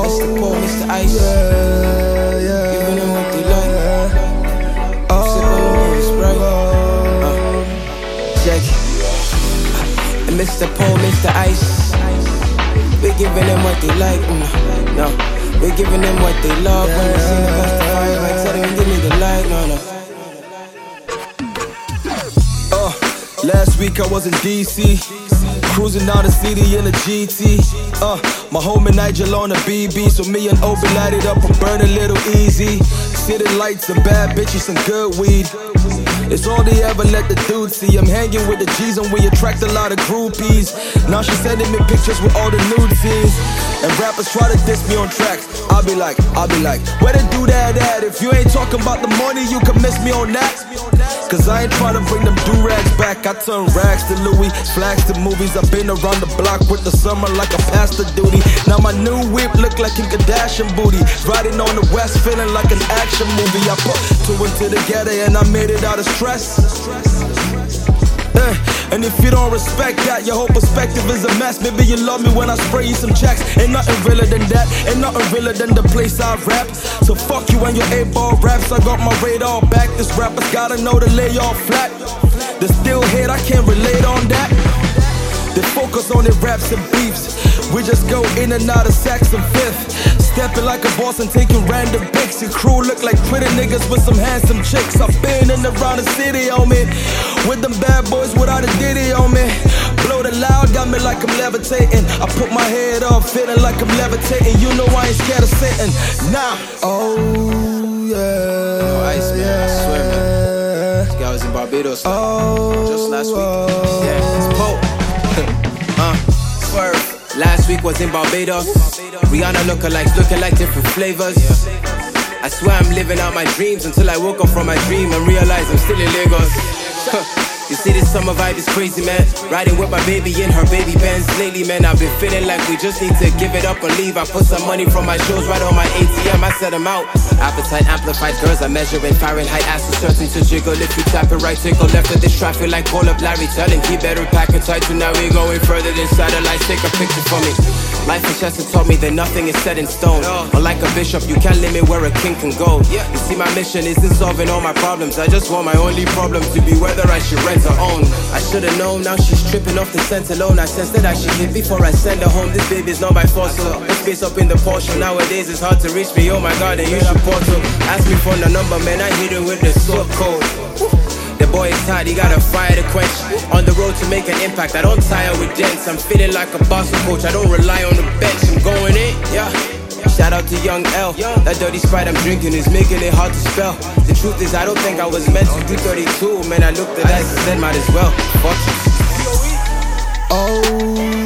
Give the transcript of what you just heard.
Mr. Paul, Mr. Ice. Giving them what they like. Sipping on the Sprite. Check. And Mr. Paul, Mr. Ice. We're giving them what they like. No, we're giving them what they love. When they see the bust the fire, like tell them give me the light. No. Last week I was in DC, cruising down the city in a GT. My homie Nigel on a BB, so me and Obi lighted up and burn a little easy. City lights and bad bitches and good weed. It's all they ever let the dude see. I'm hanging with the G's and we attract a lot of groupies. Now she's sending me pictures with all the nude scenes. And rappers try to diss me on tracks. I'll be like, where they do that at? If you ain't talking about the money, you can miss me on that. Cause I ain't trying to bring them do-rags back. I turn rags to Louis, flags to movies. I've been around the block with the summer like a pastor duty. Now my new whip look like Kim Kardashian booty. Riding on the west feeling like an action movie. I put two and two together and I made it out of stress. And if you don't respect that, your whole perspective is a mess. Maybe you love me when I spray you some checks. Ain't nothing realer than that, ain't nothing realer than the place I rap. So fuck you and your 8-ball raps, I got my radar back. This rapper's gotta know to lay off flat. They still hate, I can't relate on that. They focus on their raps and beefs. We just go in and out of Saks and Fifth. Stepping like a boss and taking random pics. Your crew look like pretty niggas with some handsome chicks. I've been in around the city on me, with them bad boys without a ditty on me. Blow the loud, got me like I'm levitating. I put my head up, feeling like I'm levitating. You know I ain't scared of Satan, nah. Oh yeah. Ice, man, I swear, man. This guy was in Barbados, man. Just last week. Yeah, it's Pope. Swerve. Last week was in Barbados. Rihanna lookalikes, looking like different flavors. I swear I'm living out my dreams until I woke up from my dream and realized I'm still in Lagos. You see this summer vibe is crazy, man. Riding with my baby in her baby Benz. Lately, man, I've been feeling like we just need to give it up and leave. I put some money from my shows right on my ATM, I set them out. Appetite amplified, girls I measure in Fahrenheit. Ass is certain to jiggle if you tap it right. Tickle left of this traffic like call up Larry. Tell him keep better pack it tight. So now we going further than satellites. Take a picture for me. Life in Chester taught me that nothing is set in stone. Unlike a bishop, you can't limit where a king can go. You see, my mission isn't solving all my problems. I just want my only problem to be whether I should rent or own. I should've known, now she's tripping off the scent alone. I sense that I should hit before I send her home. This baby's not my fault, so put space up in the Porsche. Nowadays it's hard to reach me, oh my god, and you should portal. Ask me for the number, man, I hit it with the sword code. The boy is tired, he got a fire to quench. On the road to make an impact, I don't tire with dents. I'm feeling like a boss coach, I don't rely on the bench. I'm going in, yeah. Shout out to Young L. That dirty Sprite I'm drinking is making it hard to spell. The truth is I don't think I was meant to do 32. Man, I looked at that and said might as well. Fuck you. Oh